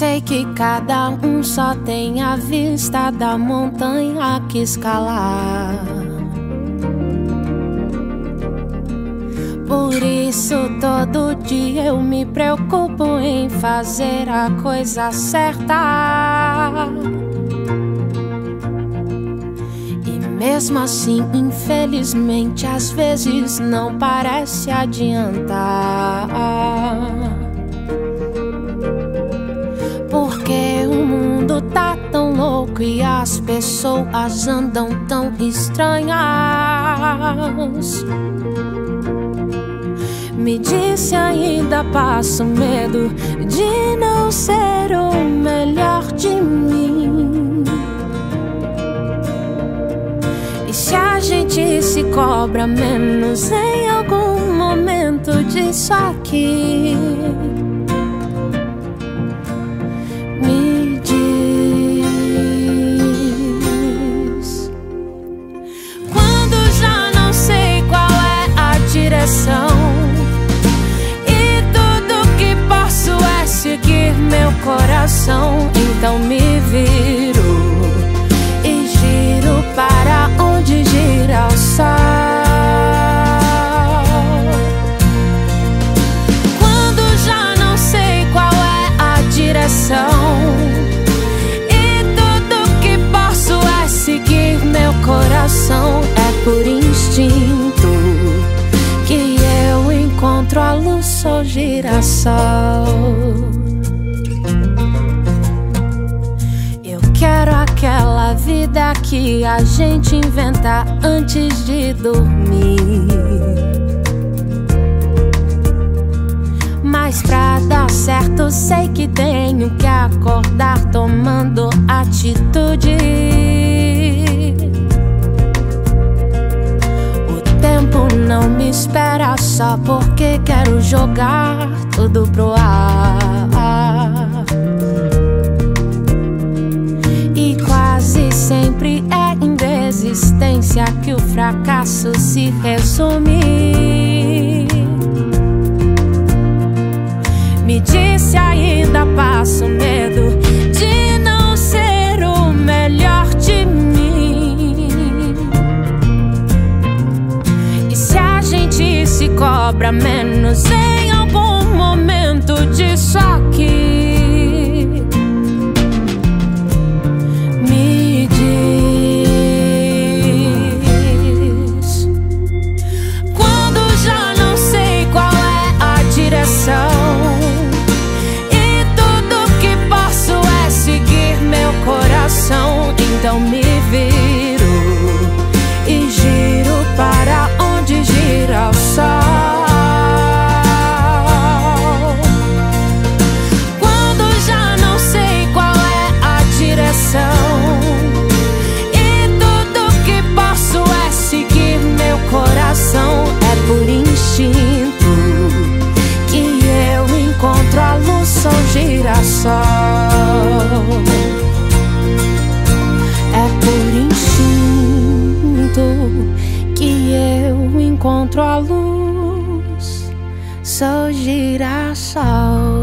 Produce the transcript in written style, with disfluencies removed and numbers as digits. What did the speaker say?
sei que cada um só tem a vista da montanha que escalar. Por isso todo dia eu me preocupo em fazer a coisa certa. E mesmo assim, infelizmente, às vezes não parece adiantar. Porque o mundo tá tão louco e as pessoas andam tão estranhas. Me disse ainda passo medo de não ser o melhor de mim. E se a gente se cobra menos em algum momento disso aqui? Me diz. Quando já não sei qual é a direção e tudo que posso é seguir meu coração, então me viro e giro para onde gira o sol. Quando já não sei qual é a direção e tudo que posso é seguir meu coração, é por instinto que eu encontro a luz, sou girassol. Eu quero aquela vida que a gente inventa antes de dormir. Mas pra dar certo sei que tenho que acordar tomando atitude. O tempo não me espera só porque quero jogar tudo pro ar. E quase sempre é em desistência que o fracasso se resume. Me disse ainda passo medo de não ser o melhor de mim. E se a gente se cobra menos em algum momento disso aqui? Me diz. Quando já não sei qual é a direção e tudo que posso é seguir meu coração, então me viro e giro para onde gira o sol. Quando já não sei qual é a direção e tudo que posso é seguir meu coração, é por instinto que eu encontro a luz, sou girassol. É por instinto que eu encontro a luz, sou girassol.